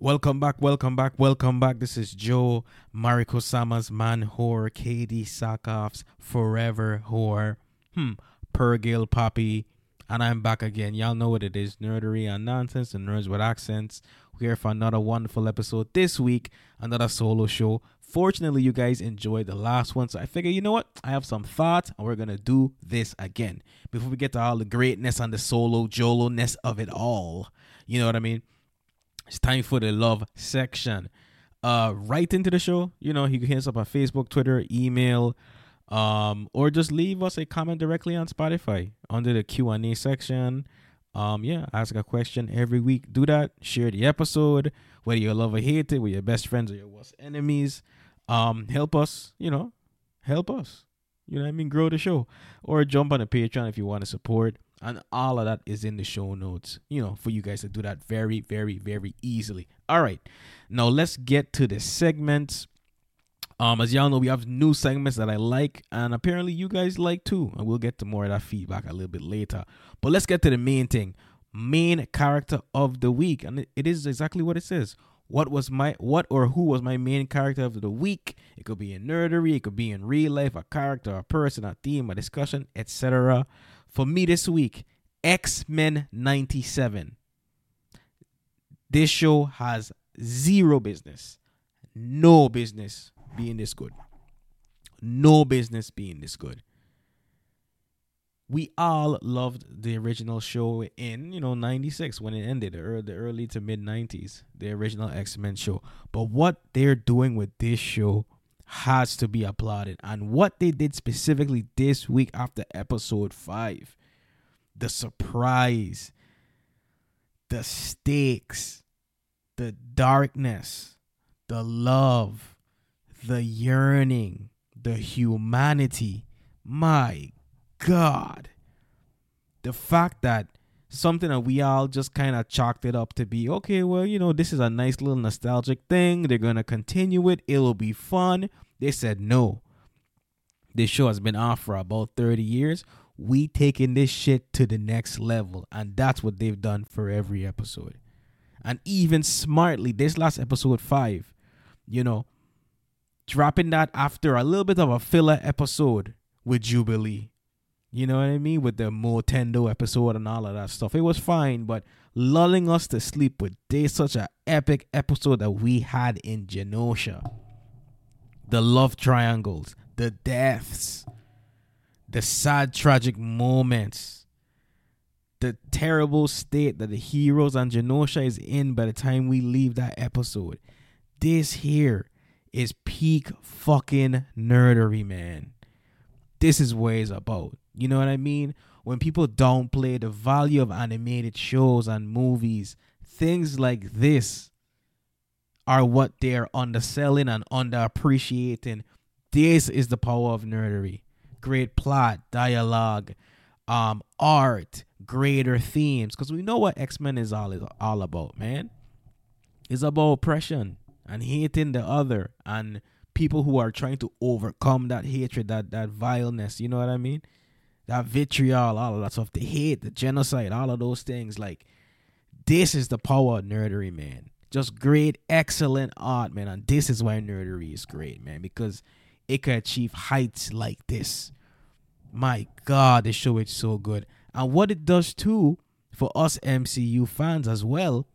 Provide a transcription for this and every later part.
Welcome back, welcome back, welcome back. This is Joe Mariko Sama's Man Whore, KD Sakoff's Forever Whore, Pergil Poppy, and I'm back again. Y'all know what it is, nerdery and nonsense and nerds with accents. We're here for another wonderful episode this week, another solo show. Fortunately, you guys enjoyed the last one, so I figure, you know what? I have some thoughts, and we're going to do this again. Before we get to all the greatness and the solo jolo-ness of it all, you know what I mean? It's time for the love section. Write into the show. You can hit us up on Facebook, Twitter, email, or just leave us a comment directly on Spotify under the Q&A section. Ask a question every week. Do that. Share the episode, whether you love or hate it, with your best friends or your worst enemies. Help us. Help us. Grow the show. Or jump on the Patreon if you want to support. And all of that is in the show notes, for you guys to do that very, very, very easily. All right. Now, let's get to the segments. As y'all know, we have new segments that I like, and apparently you guys like too. And we'll get to more of that feedback a little bit later. But let's get to the main thing. Main character of the week. And it is exactly what it says. What or who was my main character of the week? It could be in nerdery. It could be in real life, a character, a person, a theme, a discussion, etc. For me this week, X-Men 97. This show has no business being this good. No business being this good. We all loved the original show in, 96 when it ended, the early to mid 90s, the original X-Men show. But what they're doing with this show has to be applauded. And what they did specifically this week after episode 5, the surprise, the stakes, the darkness, the love, the yearning, the humanity. My God. The fact that something that we all just kind of chalked it up to be, okay, well, this is a nice little nostalgic thing. They're going to continue it. It'll be fun. They said no. This show has been off for about 30 years. We taking this shit to the next level. And that's what they've done for every episode. And even smartly, this last episode 5, dropping that after a little bit of a filler episode with Jubilee. You know what I mean? With the Motendo episode and all of that stuff. It was fine, but lulling us to sleep with this such an epic episode that we had in Genosha. The love triangles, the deaths, the sad, tragic moments, the terrible state that the heroes on Genosha is in by the time we leave that episode. This here is peak fucking nerdery, man. This is what it's about. You know what I mean? When people downplay the value of animated shows and movies, things like this are what they're underselling and underappreciating. This is the power of nerdery. Great plot, dialogue, art, greater themes. Because we know what X-Men is all about, man. It's about oppression and hating the other and people who are trying to overcome that hatred, that vileness. You know what I mean? That vitriol, all of that stuff, the hate, the genocide, all of those things. Like, this is the power of nerdery, man. Just great, excellent art, man. And this is why nerdery is great, man. Because it can achieve heights like this. My God, this show is so good. And what it does, too, for us MCU fans as well,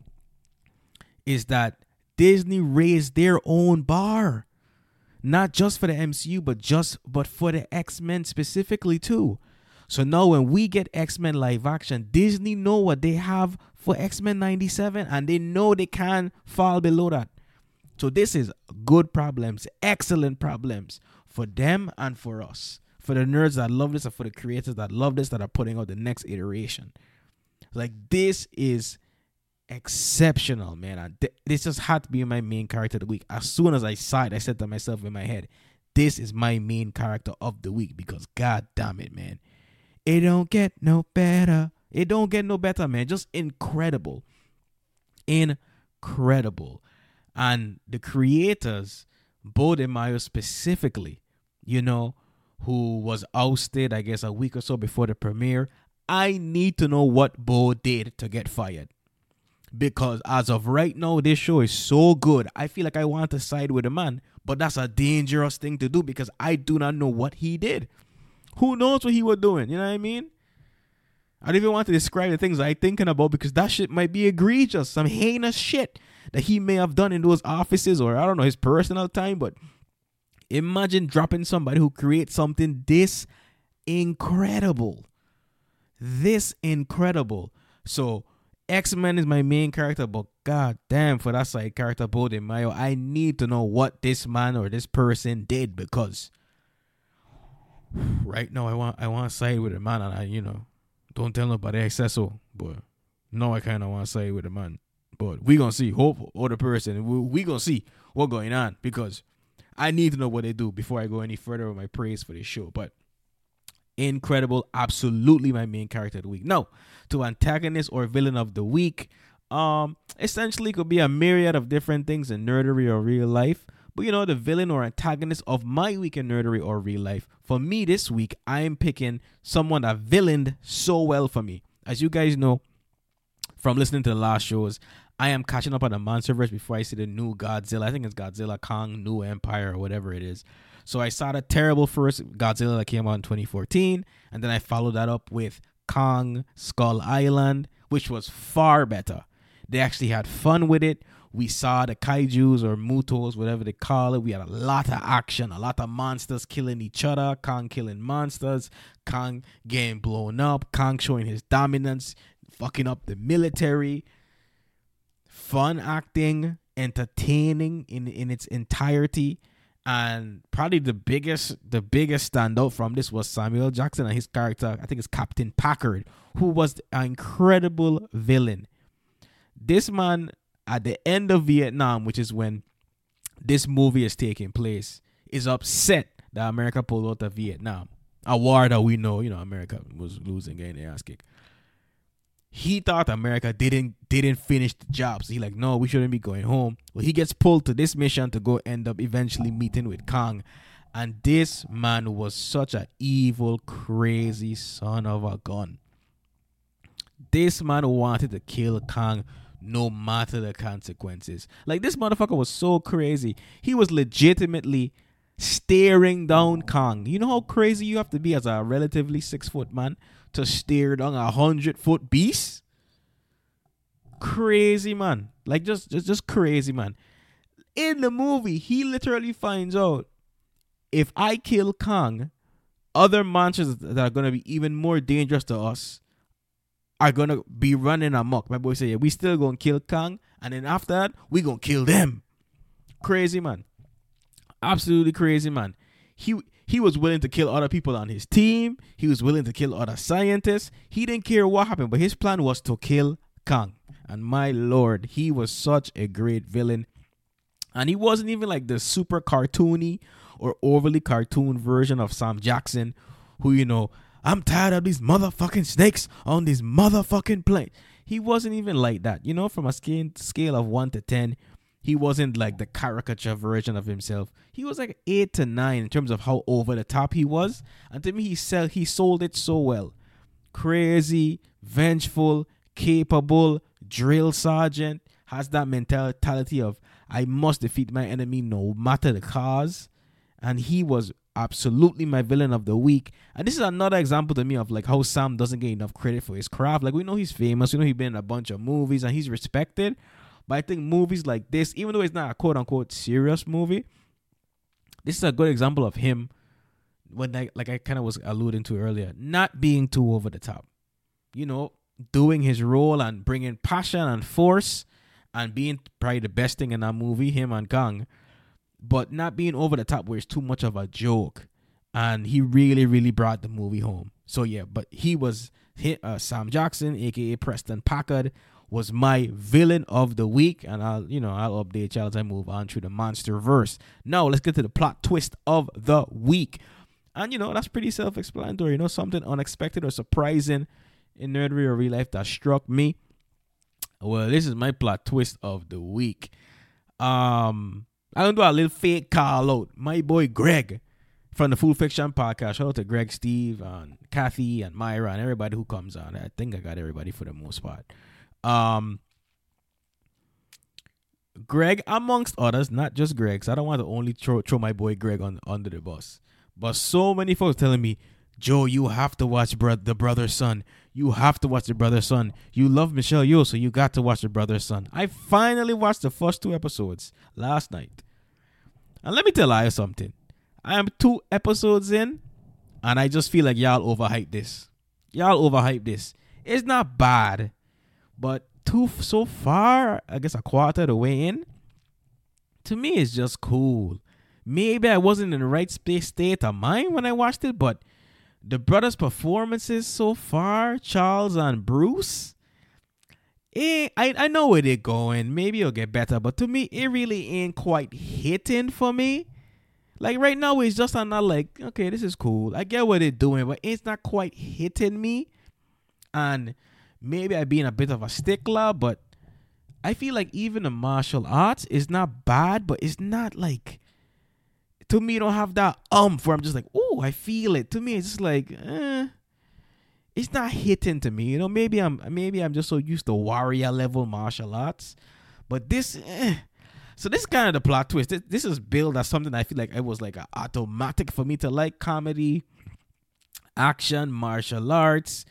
is that Disney raised their own bar. Not just for the MCU, but for the X-Men specifically, too. So now when we get X-Men live action, Disney know what they have for X-Men 97, and they know they can't fall below that. So this is good problems, excellent problems for them and for us. For the nerds that love this and for the creators that love this that are putting out the next iteration. Like, this is exceptional, man. And this just had to be my main character of the week. As soon as I saw it, I said to myself in my head, this is my main character of the week because God damn it, man. It don't get no better. It don't get no better, man. Just incredible. Incredible. And the creators, Bo DeMaio specifically, who was ousted, I guess, a week or so before the premiere. I need to know what Bo did to get fired. Because as of right now, this show is so good. I feel like I want to side with the man, but that's a dangerous thing to do because I do not know what he did. Who knows what he was doing? You know what I mean? I don't even want to describe the things I'm thinking about because that shit might be egregious. Some heinous shit that he may have done in those offices or I don't know, his personal time. But imagine dropping somebody who creates something this incredible. This incredible. So X-Men is my main character, but god damn, for that side character, Bodhi Mayo, I need to know what this man or this person did because right now I want to side with the man and I don't tell nobody I said so, but no, I kind of want to side with the man. But we gonna see, hope or the person, we gonna see what's going on because I need to know what they do before I go any further with my praise for this show. But incredible, absolutely my main character of the week. Now, to antagonist or villain of the week, essentially could be a myriad of different things in nerdery or real life. But the villain or antagonist of my week in nerdery or real life, for me this week, I am picking someone that villained so well for me. As you guys know from listening to the last shows, I am catching up on the MonsterVerse before I see the new Godzilla. I think it's Godzilla Kong New Empire or whatever it is. So I saw the terrible first Godzilla that came out in 2014, and then I followed that up with Kong Skull Island, which was far better. They actually had fun with it. We saw the kaijus or mutos, whatever they call it. We had a lot of action, a lot of monsters killing each other, Kong killing monsters, Kong getting blown up, Kong showing his dominance, fucking up the military. Fun acting, entertaining in its entirety. And probably the biggest standout from this was Samuel Jackson and his character, I think it's Captain Packard, who was an incredible villain. This man, at the end of Vietnam, which is when this movie is taking place, is upset that America pulled out of Vietnam. A war that we know, America was losing, getting their ass kicked. He thought America didn't finish the job. So he's like, no, we shouldn't be going home. Well, he gets pulled to this mission to go end up eventually meeting with Kong. And this man was such an evil, crazy son of a gun. This man wanted to kill Kong no matter the consequences. Like, this motherfucker was so crazy. He was legitimately staring down Kong. You know how crazy you have to be as a relatively 6-foot man to stare down 100-foot beast? Crazy, man. Like, just crazy, man. In the movie, he literally finds out, if I kill Kong, other monsters that are going to be even more dangerous to us are going to be running amok. My boy said, yeah, we still going to kill Kong, and then after that, we going to kill them. Crazy, man. Absolutely crazy, man. He was willing to kill other people on his team. He was willing to kill other scientists. He didn't care what happened, but his plan was to kill Kong. And my lord, he was such a great villain. And he wasn't even like the super cartoony or overly cartoon version of Sam Jackson, who, I'm tired of these motherfucking snakes on this motherfucking plane. He wasn't even like that. From a scale of 1 to 10, he wasn't like the caricature version of himself. He was like 8 to 9 in terms of how over the top he was. And to me, he sold it so well. Crazy, vengeful, capable, drill sergeant, has that mentality of, I must defeat my enemy no matter the cause. And he was absolutely my villain of the week. And this is another example to me of like how Sam doesn't get enough credit for his craft. Like, we know he's famous, we know he's been in a bunch of movies and he's respected. But I think movies like this, even though it's not a quote-unquote serious movie, this is a good example of him, when like I kind of was alluding to earlier, not being too over the top. Doing his role and bringing passion and force and being probably the best thing in that movie, him and Kong, but not being over the top where it's too much of a joke. And he really, really brought the movie home. So, yeah, but he was Sam Jackson, a.k.a. Preston Packard, was my villain of the week, and I'll update y'all as I move on through the MonsterVerse. Now let's get to the plot twist of the week, and that's pretty self-explanatory. Something unexpected or surprising in nerdery or real life that struck me. Well, this is my plot twist of the week. I'm gonna do a little fake call out. My boy Greg from the Full Fiction Podcast. Shout out to Greg, Steve, and Kathy, and Myra, and everybody who comes on. I think I got everybody for the most part. Greg, amongst others, not just Greg. So I don't want to only throw my boy Greg under the bus. But so many folks telling me, Joe, you have to watch The Brother's Son. You have to watch The Brother's Son. You love Michelle Yeoh, so you got to watch The Brother's Son. I finally watched the first 2 episodes last night. And let me tell you something. I am 2 episodes in, and I just feel like y'all overhyped this. It's not bad, but so far, I guess a quarter of the way in, to me it's just cool. Maybe I wasn't in the right state of mind when I watched it, but the brothers' performances so far, Charles and Bruce, I know where they're going. Maybe it'll get better, but to me, it really ain't quite hitting for me. Like right now, it's just I'm not like, okay, this is cool. I get what they're doing, but it's not quite hitting me. And maybe I being a bit of a stickler, but I feel like even the martial arts is not bad, but it's not like, to me, you don't have that where I'm just like, oh, I feel it. To me, it's just like, it's not hitting to me. You know, maybe I'm just so used to warrior level martial arts, but this, So this is kind of the plot twist. This is billed as something I feel like it was like a automatic for me to like: comedy, action, martial arts,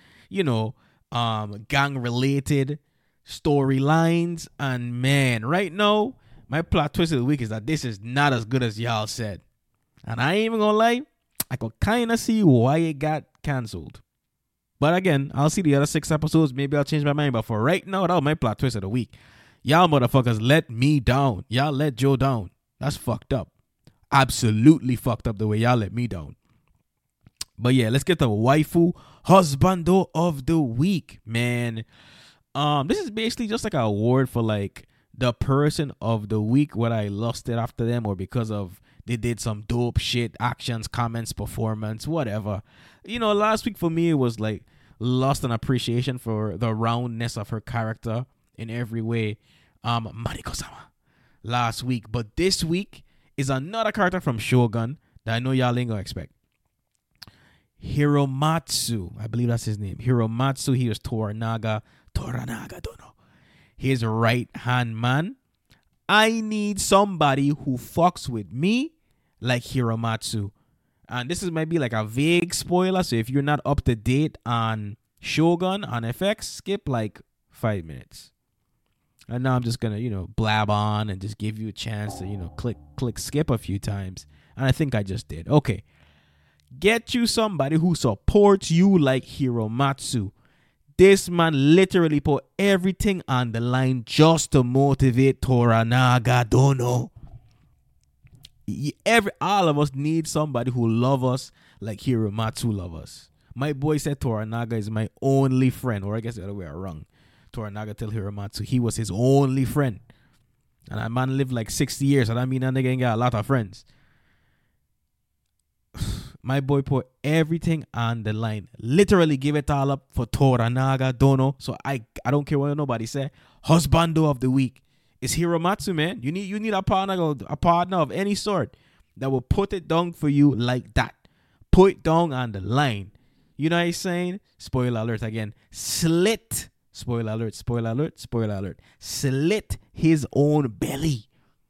gang related storylines. And man, right now, my plot twist of the week is that this is not as good as y'all said. And I ain't even gonna lie, I could kind of see why it got canceled. But again, I'll see the other 6 episodes. Maybe I'll change my mind. But for right now, that was my plot twist of the week. Y'all motherfuckers let me down. Y'all let Joe down. That's fucked up. Absolutely fucked up the way y'all let me down. But yeah, let's get the waifu husbando of the week, man. This is basically just like an award for like the person of the week, whether I lost it after them or because of they did some dope shit, actions, comments, performance, whatever. Last week for me, it was like lost an appreciation for the roundness of her character in every way. Mariko-sama last week. But this week is another character from Shogun that I know y'all ain't gonna expect. Hiromatsu, I believe that's his name. Hiromatsu, he was Toranaga Dono, his right hand man. I need somebody who fucks with me like Hiromatsu. And this might be like a vague spoiler, so if you're not up to date on Shogun on FX, skip like 5 minutes. And now I'm just gonna, blab on and just give you a chance to, click skip a few times. And I think I just did. Okay. Get you somebody who supports you like Hiromatsu. This man literally put everything on the line just to motivate Toranaga Dono. All of us need somebody who love us like Hiromatsu love us. My boy said Toranaga is my only friend, or I guess the other way around. Toranaga tell Hiromatsu he was his only friend. And that man lived like 60 years, so that mean that nigga ain't got a lot of friends. My boy put everything on the line. Literally give it all up for Toranaga Dono. So I don't care what nobody say. Husbando of the week is Hiromatsu, man. You need a partner of any sort that will put it down for you like that. Put it down on the line. You know what I'm saying? Spoiler alert again. Slit. Spoiler alert, spoiler alert, spoiler alert. Slit his own belly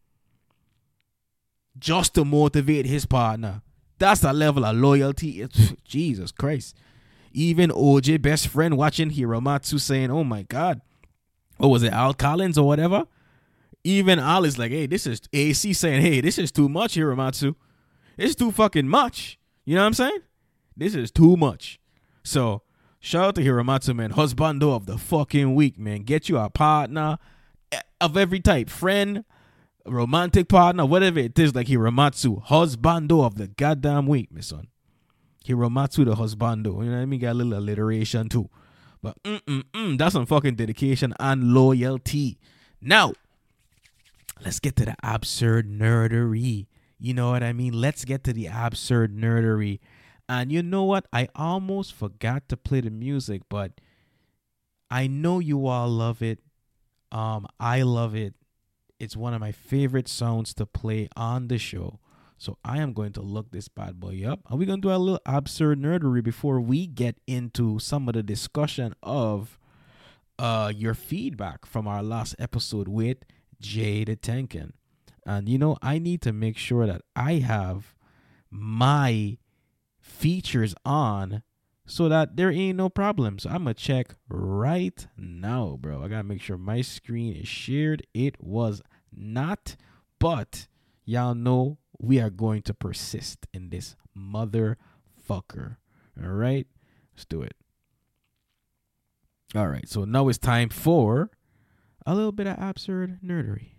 just to motivate his partner. That's the level of loyalty. Jesus Christ. Even OJ, best friend, watching Hiromatsu saying, oh my God. What was it, Al Collins or whatever? Even Al is like, hey, this is AC saying, hey, this is too much, Hiromatsu. It's too fucking much. You know what I'm saying? This is too much. So, shout out to Hiromatsu, man. Husbando of the fucking week, man. Get you a partner of every type. Friend, romantic partner, whatever it is, like Hiromatsu. Husbando of the goddamn week, my son. Hiromatsu the husbando. You know what I mean? Got a little alliteration too. But that's some fucking dedication and loyalty. Now, let's get to the absurd nerdery. You know what I mean? Let's get to the absurd nerdery. And you know what? I almost forgot to play the music, but I know you all love it. I love it. It's one of my favorite sounds to play on the show. So I am going to look this bad boy up. And we're going to do a little absurd nerdery before we get into some of the discussion of your feedback from our last episode with Jada Tenkin. And I need to make sure that I have my features on so that there ain't no problem. So I'm going to check right now, bro. I got to make sure my screen is shared. It was not, but y'all know we are going to persist in this motherfucker. All right? Let's do it. All right. So now it's time for a little bit of absurd nerdery.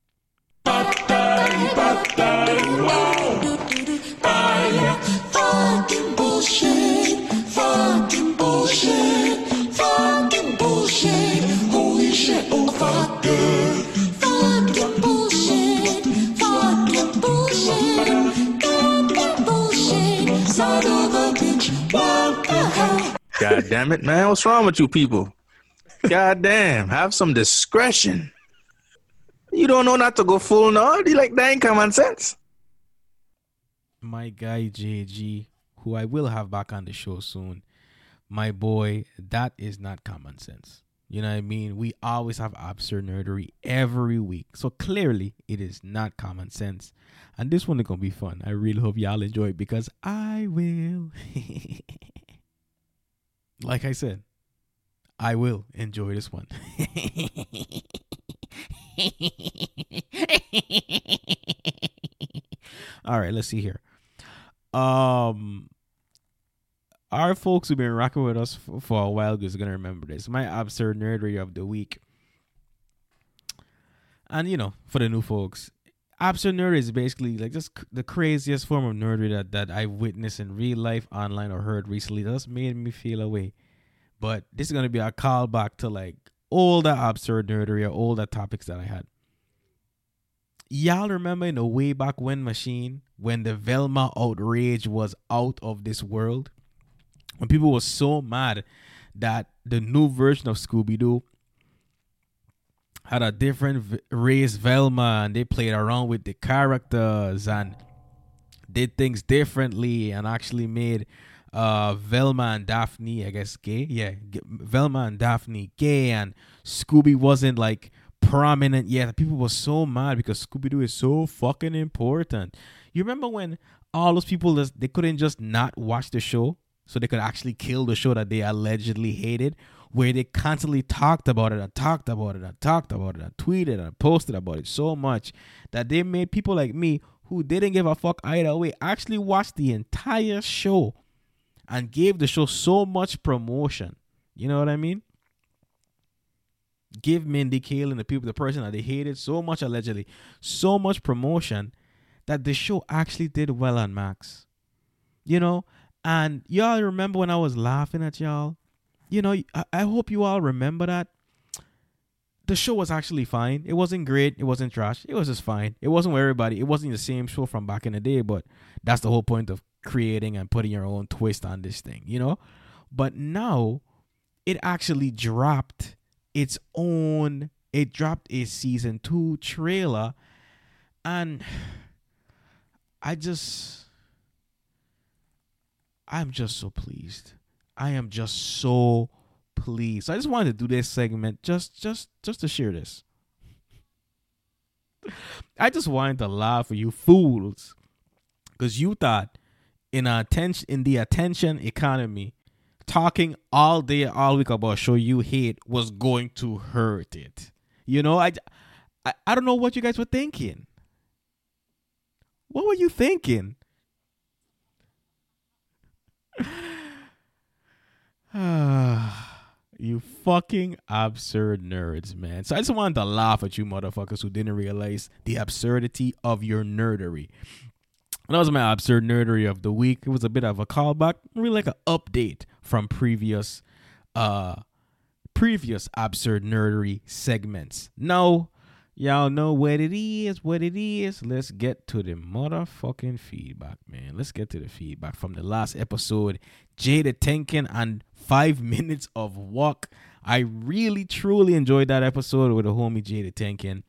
Fucking bullshit, fucking bullshit, fucking bullshit, holy shit, oh fuck it. Fucking bullshit, fucking bullshit, fucking bullshit, son of a bitch, what the hell? God damn it, man, what's wrong with you people? God damn, have some discretion. You don't know not to go full naughty like that ain't common sense. My guy JG, who I will have back on the show soon, my boy, that is not common sense. You know what I mean? We always have absurd nerdery every week. So clearly, it is not common sense. And this one is going to be fun. I really hope y'all enjoy it because I will. Like I said, I will enjoy this one. All right, let's see here. Our folks who've been rocking with us for a while is gonna remember this. My absurd nerdery of the week. And for the new folks, absurd nerdery is basically like just the craziest form of nerdery that I've witnessed in real life, online, or heard recently. That just made me feel away. But this is gonna be a callback to like all the absurd nerdery or all the topics that I had. Y'all remember in the way back when machine, when the Velma outrage was out of this world? When people were so mad that the new version of Scooby-Doo had a different race Velma and they played around with the characters and did things differently and actually made Velma and Daphne, I guess, gay. Yeah, Velma and Daphne gay, and Scooby wasn't like prominent yet. People were so mad because Scooby-Doo is so fucking important. You remember when all those people, they couldn't just not watch the show so they could actually kill the show that they allegedly hated, where they constantly talked about it and talked about it and talked about it and tweeted and posted about it so much that they made people like me who didn't give a fuck either way actually watch the entire show and gave the show so much promotion. You know what I mean? Give Mindy Kaling, the person that they hated so much, allegedly, so much promotion that the show actually did well on Max. And y'all remember when I was laughing at y'all? I hope you all remember that. The show was actually fine. It wasn't great. It wasn't trash. It was just fine. It wasn't with everybody. It wasn't the same show from back in the day, but that's the whole point of creating and putting your own twist on this thing, But now it actually dropped it dropped a season 2 trailer, and I'm just so pleased. I am just so pleased. So I just wanted to do this segment just to share this. I just wanted to laugh at you fools because you thought in the attention economy, talking all day, all week about a show you hate was going to hurt it. I don't know what you guys were thinking. What were you thinking? You fucking absurd nerds, man. So I just wanted to laugh at you motherfuckers who didn't realize the absurdity of your nerdery. That was my absurd nerdery of the week. It was a bit of a callback, really like an update from previous absurd nerdery segments. Now, y'all know what it is. Let's get to the motherfucking feedback, man. Let's get to the feedback from the last episode. Jada Tenkin and 5 minutes of walk. I really, truly enjoyed that episode with the homie Jada Tenkin.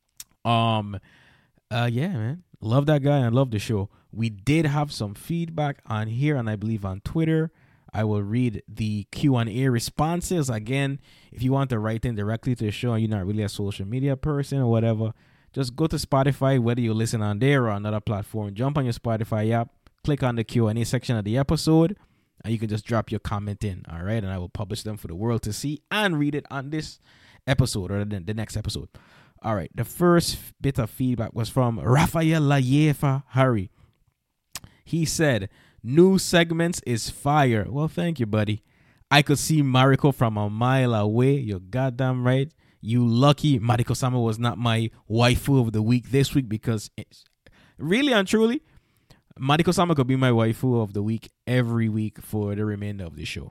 Yeah, man. Love that guy and love the show. We did have some feedback on here and I believe on Twitter. I will read the Q&A responses. Again, if you want to write in directly to the show and you're not really a social media person or whatever, just go to Spotify, whether you listen on there or another platform. Jump on your Spotify app, click on the Q&A section of the episode, and you can just drop your comment in, all right? And I will publish them for the world to see and read it on this episode or the next episode. All right, the first bit of feedback was from Rafael Layefa Harry. He said, new segments is fire. Well, thank you, buddy. I could see Mariko from a mile away. You're goddamn right. You lucky Mariko Sama was not my waifu of the week this week, because really and truly, Mariko Sama could be my waifu of the week every week for the remainder of the show.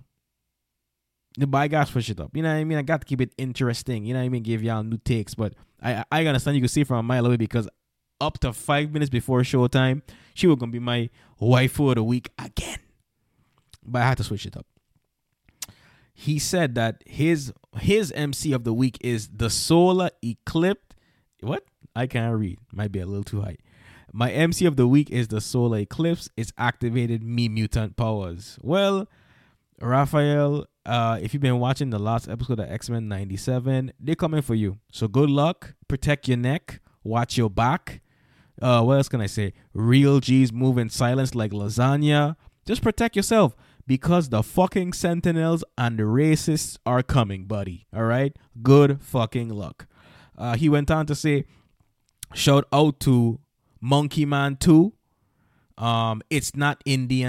But I got to push it up. You know what I mean? I got to keep it interesting. You know what I mean? Give y'all new takes. But I understand you can see from a mile away, because up to 5 minutes before showtime, she was going to be my waifu of the week again. But I had to switch it up. He said that his MC of the week is the solar eclipse. What? I can't read. Might be a little too high. My MC of the week is the solar eclipse. It's activated me mutant powers. Well, Raphael, if you've been watching the last episode of X-Men 97, they're coming for you. So good luck. Protect your neck. Watch your back. What else can I say? Real G's move in silence like lasagna. Just protect yourself, because the fucking Sentinels and the racists are coming, buddy. All right? Good fucking luck. He went on to say, shout out to Monkey Man 2. It's not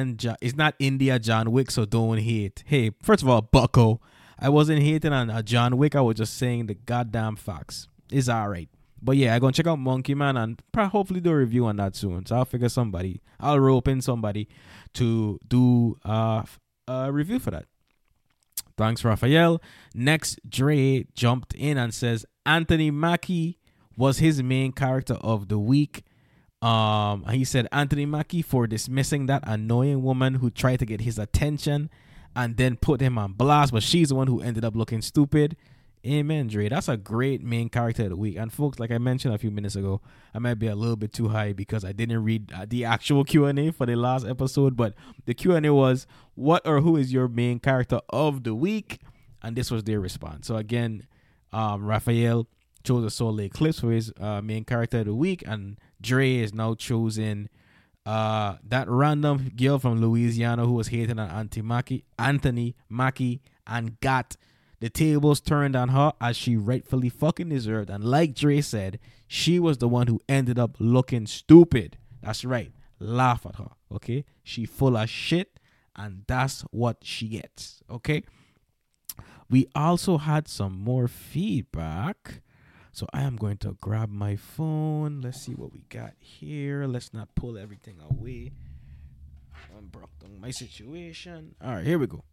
India John Wick, so don't hate. Hey, first of all, bucko, I wasn't hating on John Wick. I was just saying the goddamn facts. It's all right. But yeah, I'm going to check out Monkey Man and hopefully do a review on that soon. So I'll rope in somebody to do a review for that. Thanks, Raphael. Next, Dre jumped in and says Anthony Mackie was his main character of the week. He said Anthony Mackie for dismissing that annoying woman who tried to get his attention and then put him on blast, but she's the one who ended up looking stupid. Amen, Dre. That's a great main character of the week. And folks, like I mentioned a few minutes ago, I might be a little bit too high because I didn't read the actual Q&A for the last episode, but the Q&A was, what or who is your main character of the week? And this was their response. So again, Raphael chose a solar eclipse for his main character of the week, and Dre is now choosing that random girl from Louisiana who was hating on Anthony Mackie and got the tables turned on her as she rightfully fucking deserved. And like Dre said, she was the one who ended up looking stupid. That's right. Laugh at her. Okay? She full of shit, and that's what she gets. Okay? We also had some more feedback. So I am going to grab my phone. Let's see what we got here. Let's not pull everything away. I'm broke on my situation. All right, here we go.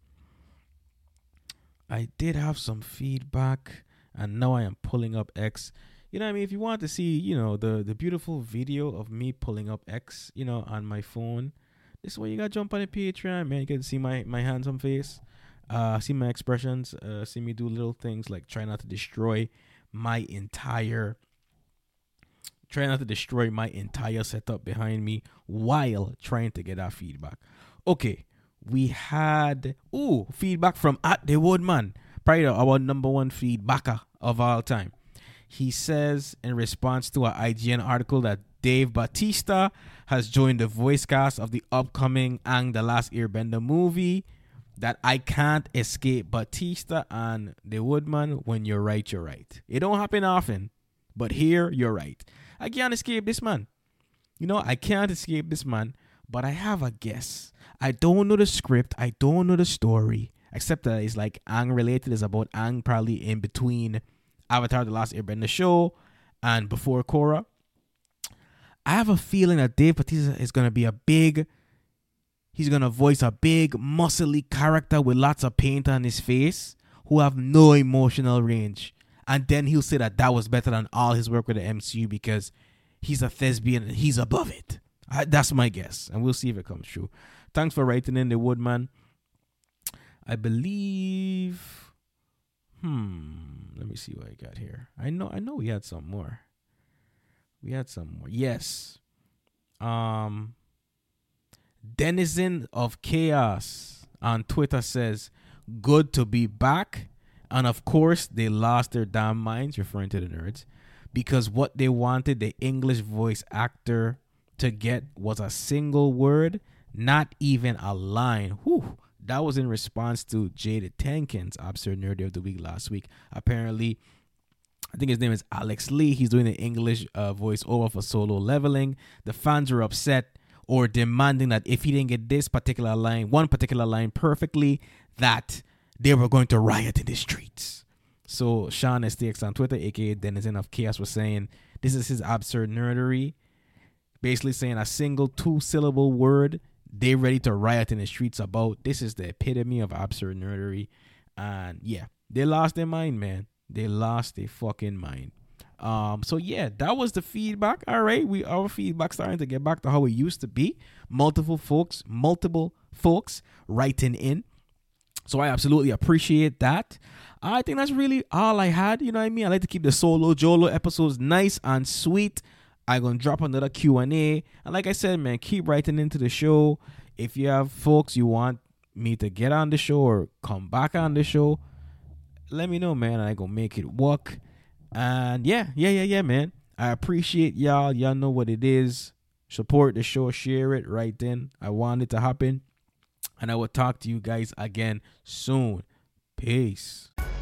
I did have some feedback, and now I am pulling up X. You know what I mean? If you want to see, the beautiful video of me pulling up X, on my phone, this is where you got to jump on the Patreon, man. You can see my handsome face, see my expressions, see me do little things like try not to destroy my entire setup behind me while trying to get our feedback. Okay. We had feedback from @TheWoodman, probably our number one feedbacker of all time. He says in response to an IGN article that Dave Bautista has joined the voice cast of the upcoming Aang the Last Airbender movie, that I can't escape Bautista and The Woodman. When you're right, you're right. It don't happen often, but here you're right. I can't escape this man. I can't escape this man, but I have a guess. I don't know the script. I don't know the story, except that it's like Aang related. It's about Aang probably in between Avatar The Last Airbender show and before Korra. I have a feeling that Dave Bautista is going to be he's going to voice a big, muscly character with lots of paint on his face who have no emotional range. And then he'll say that was better than all his work with the MCU because he's a thespian and he's above it. That's my guess, and we'll see if it comes true. Thanks for writing in, The Woodman. I believe... let me see what I got here. I know we had some more. Yes. Denizen of Chaos. on Twitter says, "Good to be back." And of course, they lost their damn minds, referring to the nerds, because what they wanted the English voice actor to get was a single word, not even a line. Whew. That was in response to Jada Tenkin's Absurd Nerdy of the Week last week. Apparently, I think his name is Alex Lee. He's doing the English voiceover for Solo Leveling. The fans were upset or demanding that if he didn't get this particular line, one particular line perfectly, that they were going to riot in the streets. So Sean STX on Twitter, aka Denizen of Chaos, was saying this is his absurd nerdery. Basically saying a single 2-syllable word they ready to riot in the streets about. This is the epitome of absurd nerdery. And yeah, they lost their mind, man. They lost their fucking mind. So yeah, that was the feedback. All right, our feedback starting to get back to how it used to be. Multiple folks writing in. So I absolutely appreciate that. I think that's really all I had. You know what I mean? I like to keep the Solo Jolo episodes nice and sweet. I'm going to drop another Q&A. And like I said, man, keep writing into the show. If you have folks you want me to get on the show or come back on the show, let me know, man. And I going to make it work. And yeah, man. I appreciate y'all. Y'all know what it is. Support the show. Share it right then. I want it to happen. And I will talk to you guys again soon. Peace.